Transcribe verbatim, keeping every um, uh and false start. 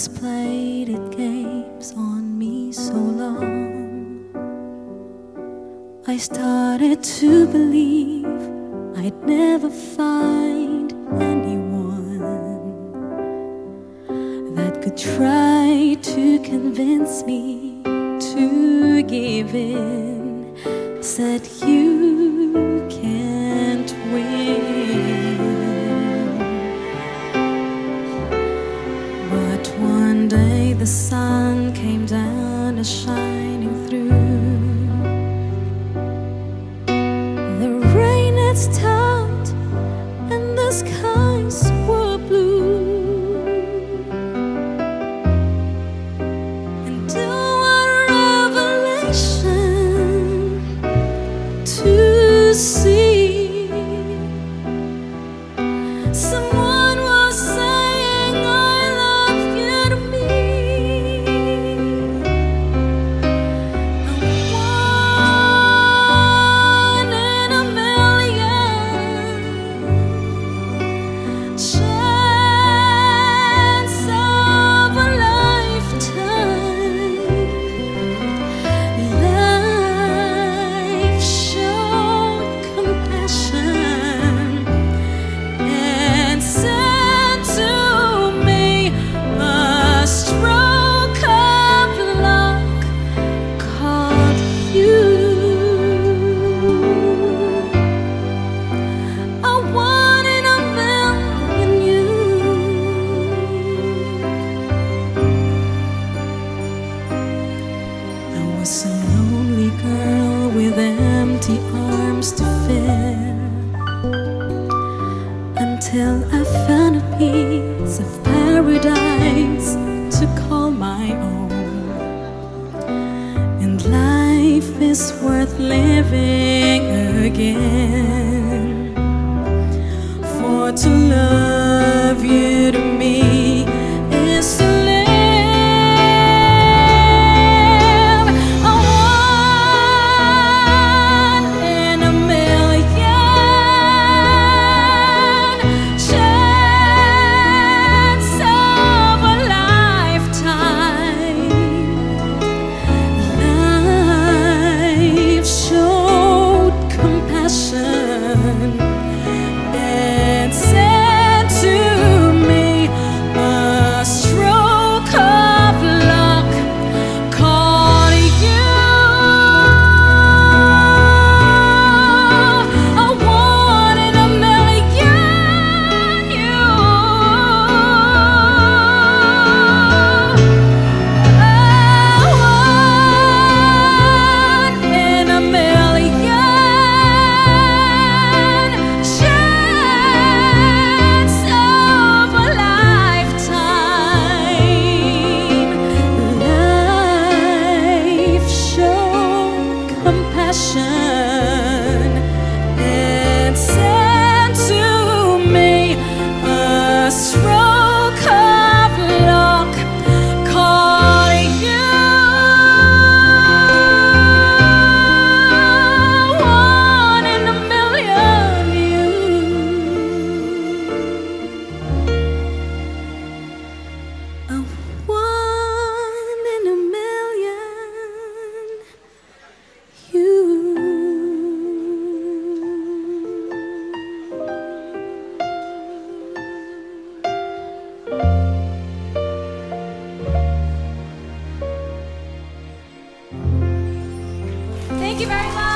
has played its games on me so long, I started to believe I'd never find anyone that could try to convince me to give in. Said you can't win. But one day the sun came down a shining through. The rain had stopped and the skies were blue. And to a revelation to see, someone was saying I love you to me. A one in a million chance of a lifetime. Life showed compassion and sent to me a stroke of luck called you. A one in a million you. I was a lonely girl with empty arms to fill, until I found a piece of paradise to call my own. And life is worth living again. For to love you to me is to live. A one in a million chance of a lifetime. Life showed compassion and sent to me a stroke of luck called you. A one in a million you. A one in a million chance of a lifetime. Life showed compassion and sent to me a stroke of luck called you. One in a million you. A one in a million you. Thank you very much.